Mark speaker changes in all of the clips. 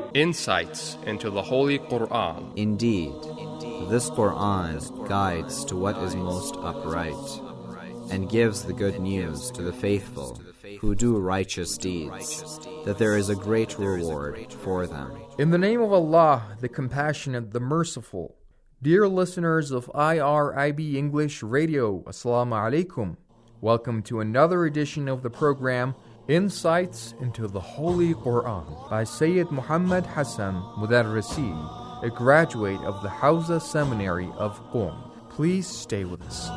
Speaker 1: Insights into the Holy Quran.
Speaker 2: Indeed, this Quran guides to what is most upright, and gives the good news to the faithful who do righteous deeds, that there is a great reward for them.
Speaker 3: In the name of Allah, the Compassionate, the Merciful. Dear listeners of IRIB English Radio, Assalamu alaikum. Welcome to another edition of the program, Insights into the Holy Quran, by Sayyid Muhammad Hassan Mudarrisi, a graduate of the Hawza Seminary of Qom. Please stay with us.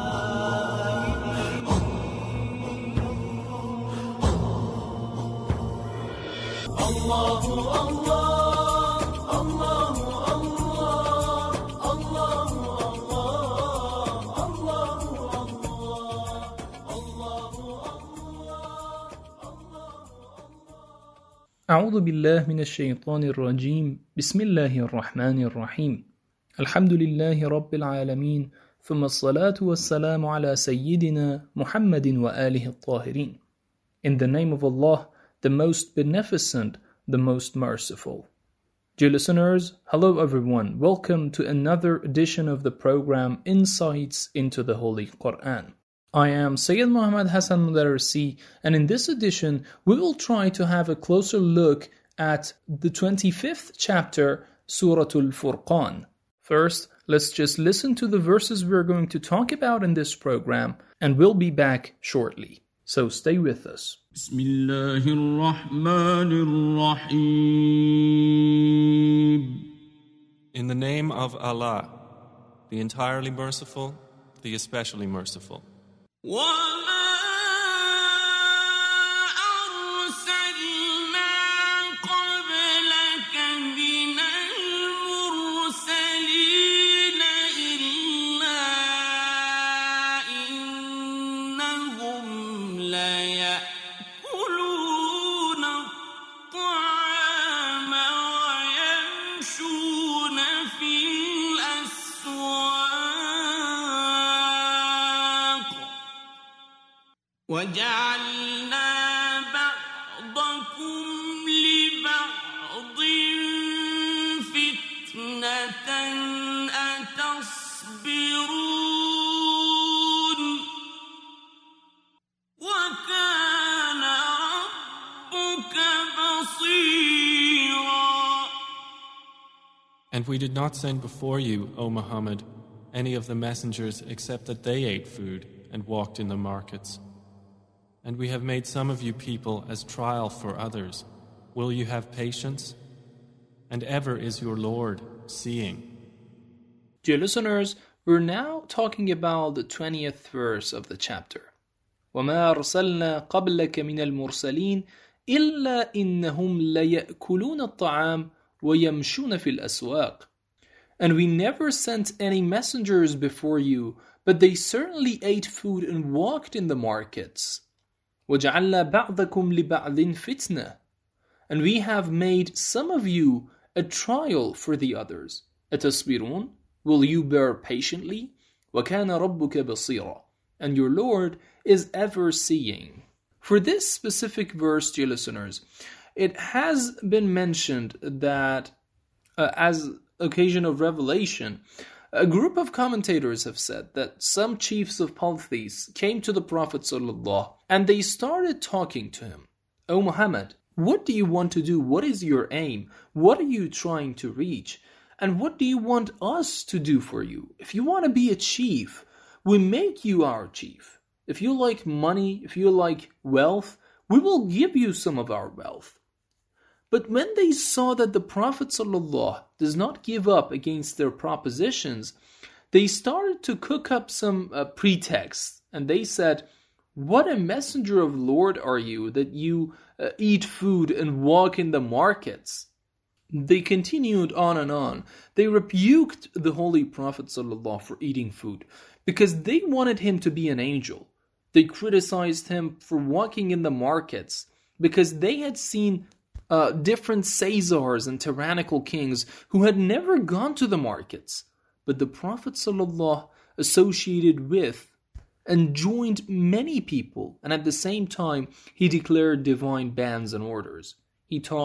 Speaker 4: أعوذ بالله من الشيطان الرجيم بسم الله الرحمن الرحيم الحمد لله رب العالمين ثم الصلاة والسلام على سيدنا محمد وآله الطاهرين. In the name of Allah, the most beneficent, the most merciful. Dear listeners, hello everyone. Welcome to another edition of the program Insights into the Holy Quran. I am Sayyid Muhammad Hassan Mudarrisi, and in this edition we will try to have a closer look at the 25th chapter, Surah Al-Furqan. First, let's just listen to the verses we're going to talk about in this program, and we'll be back shortly. So stay with us.
Speaker 5: Bismillahirrahmanirrahim.
Speaker 6: In the name of Allah, the entirely merciful, the especially merciful.
Speaker 5: وما أرسلنا قبلك من المرسلين إلا إنهم ليأكلون الطعام ويمشون في الأسواق وجعلنا بعضكم لبعض فتنة أتصبرون وكان ربك بصيرا.
Speaker 6: And we did not send before you, O Muhammad, any of the messengers except that they ate food and walked in the markets. And we have made some of you people as trial for others. Will you have patience? And ever is your Lord seeing.
Speaker 4: Dear listeners, we're now talking about the 20th verse of the chapter. وَمَا أَرْسَلْنَا قَبْلَكَ مِنَ الْمُرْسَلِينَ إِلَّا إِنَّهُمْ لَيَأْكُلُونَ الطَّعَامَ وَيَمْشُونَ فِي الْأَسْوَاقِ. And we never sent any messengers before you, but they certainly ate food and walked in the markets. وَجَعَلْنَا بَعْضَكُمْ لِبَعْضٍ فِتْنَةً. And we have made some of you a trial for the others. أَتَصْبِرُونَ. Will you bear patiently? وَكَانَ رَبُّكَ بَصِيرًا. And your Lord is ever seeing. For this specific verse, dear listeners, it has been mentioned that as occasion of revelation, a group of commentators have said that some chiefs of polytheists came to the Prophet ﷺ and they started talking to him. O Muhammad, what do you want to do? What is your aim? What are you trying to reach? And what do you want us to do for you? If you want to be a chief, we make you our chief. If you like money, if you like wealth, we will give you some of our wealth. But when they saw that the Prophet ﷺ does not give up against their propositions, they started to cook up some pretexts. And they said, what a messenger of Lord are you that you eat food and walk in the markets? They continued on and on. They rebuked the Holy Prophet ﷺ for eating food because they wanted him to be an angel. They criticized him for walking in the markets because they had seen different Caesars and tyrannical kings who had never gone to the markets. But the Prophet ﷺ associated with and joined many people, and at the same time he declared divine bans and orders. He talked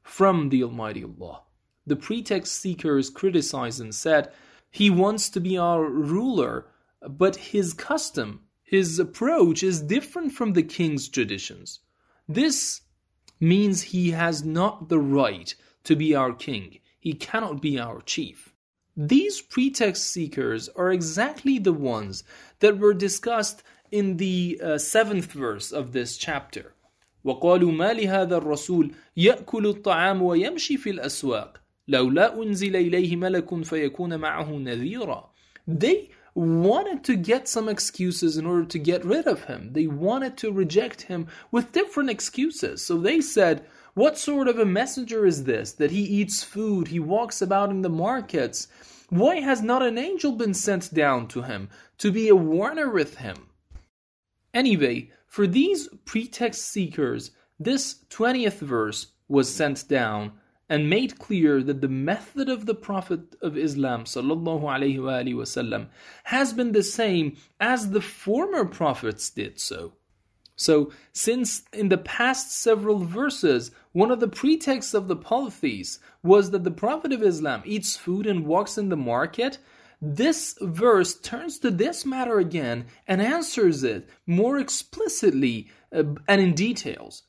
Speaker 4: from the Almighty Allah. The pretext seekers criticized and said, he wants to be our ruler, but his custom, his approach is different from the king's traditions. This means he has not the right to be our king. He cannot be our chief. These pretext seekers are exactly the ones that were discussed in the 7th verse of this chapter. وَقَالُوا مَا لِهَذَا الرَّسُولِ يَأْكُلُ الطَّعَامُ وَيَمْشِي فِي الْأَسْوَاقِ لَوْلَا أُنزِلَ إِلَيْهِ مَلَكٌ فَيَكُونَ مَعَهُ نَذِيرًا. They wanted to get some excuses in order to get rid of him. They wanted to reject him with different excuses. So they said, what sort of a messenger is this, that he eats food, he walks about in the markets? Why has not an angel been sent down to him to be a warner with him? Anyway, for these pretext seekers, this 20th verse was sent down and made clear that the method of the Prophet of Islam sallallahu alaihi wasallam has been the same as the former prophets did so. So, since in the past several verses, one of the pretexts of the polytheists was that the Prophet of Islam eats food and walks in the market, this verse turns to this matter again and answers it more explicitly and in details.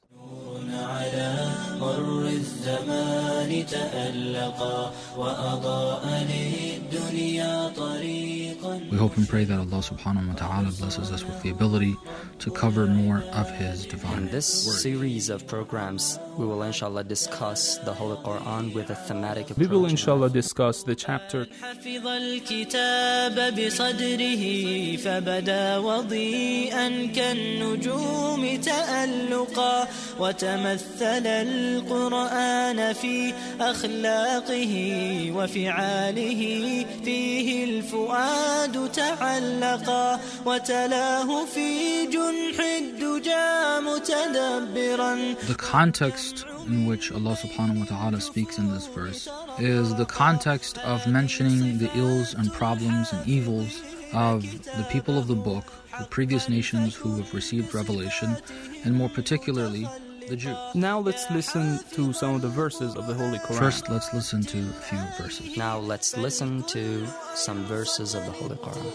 Speaker 7: We hope and pray that Allah subhanahu wa ta'ala blesses us with the ability to cover more of His divine
Speaker 8: In this
Speaker 7: word.
Speaker 8: series of programs, we will inshallah discuss the Holy Quran with a thematic approach.
Speaker 9: We will inshallah discuss the chapter
Speaker 5: حفظ الكتاب بصدره فبدا وضيئا كالنجوم تألقا وتمثل القرآن في أخلاقه وفعاله فيه الفؤاد تعلقا وتلاه في جنح الدجى متدبرا.
Speaker 7: The context in which Allah subhanahu wa ta'ala speaks in this verse is the context of mentioning the ills and problems and evils of the people of the book, the previous nations who have received revelation, and more particularly the Jews.
Speaker 9: Now let's listen to some of the verses of the Holy Quran.
Speaker 7: First, let's listen to a few verses.
Speaker 8: Now let's listen to some verses of the Holy Quran.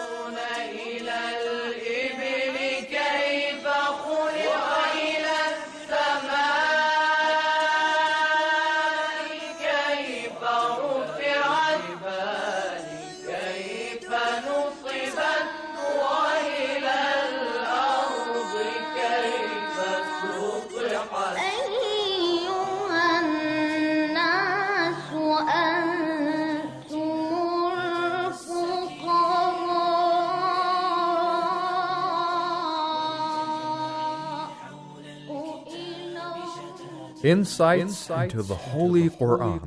Speaker 3: Insights into the Holy Quran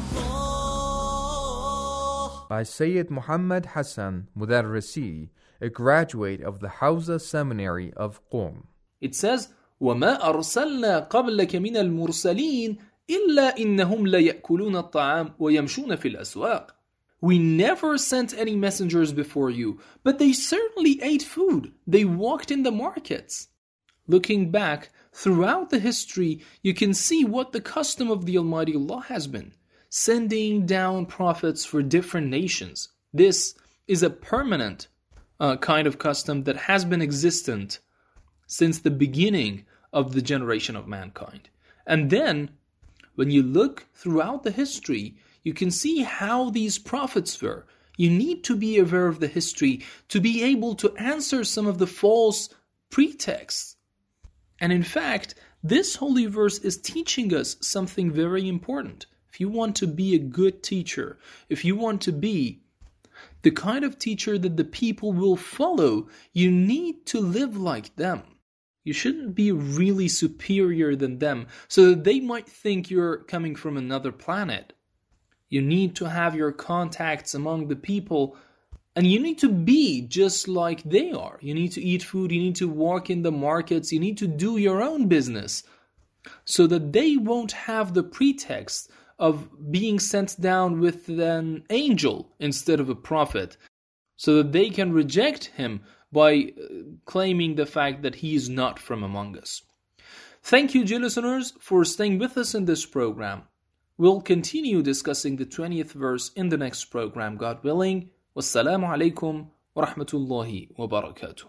Speaker 3: by Sayyid Muhammad Hassan Mudarrisi, a graduate of the Hawza Seminary of Qom.
Speaker 4: It says, وَمَا أَرْسَلْنَا قَبْلَكَ مِنَ الْمُرْسَلِينَ إِلَّا إِنَّهُمْ لَيَأْكُلُونَ الطَّعَامَ وَيَمْشُونَ فِي الْأَسْوَاقِ. We never sent any messengers before you, but they certainly ate food. They walked in the markets. Looking back, throughout the history, you can see what the custom of the Almighty Allah has been, sending down prophets for different nations. This is a permanent kind of custom that has been existent since the beginning of the generation of mankind. And then, when you look throughout the history, you can see how these prophets were. You need to be aware of the history to be able to answer some of the false pretexts. And in fact, this holy verse is teaching us something very important. If you want to be a good teacher, if you want to be the kind of teacher that the people will follow, you need to live like them. You shouldn't be really superior than them so that they might think you're coming from another planet. You need to have your contacts among the people, and you need to be just like they are. You need to eat food, you need to walk in the markets, you need to do your own business so that they won't have the pretext of being sent down with an angel instead of a prophet, so that they can reject him by claiming the fact that he is not from among us. Thank you, dear listeners, for staying with us in this program. We'll continue discussing the 20th verse in the next program, God willing. Wassalamu alaikum wa rahmatullahi wa barakatuh.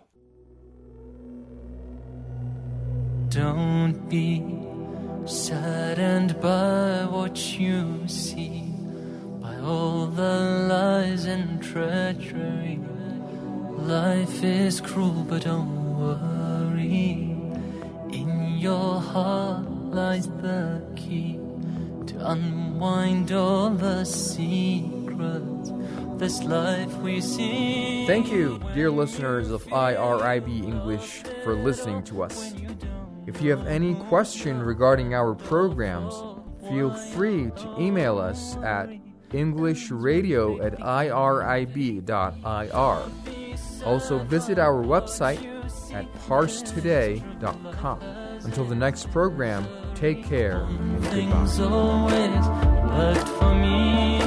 Speaker 5: Don't be saddened by what you see, by all the lies and treachery. Life is cruel, but don't worry. In your heart lies the key to unwind all the secrets of this life we see.
Speaker 3: Thank you, dear listeners of IRIB English, for listening to us. If you have any question regarding our programs, feel free to email us at englishradio@irib.ir. Also visit our website at parstoday.com. Until the next program, take care and goodbye.
Speaker 5: Things always worked for me.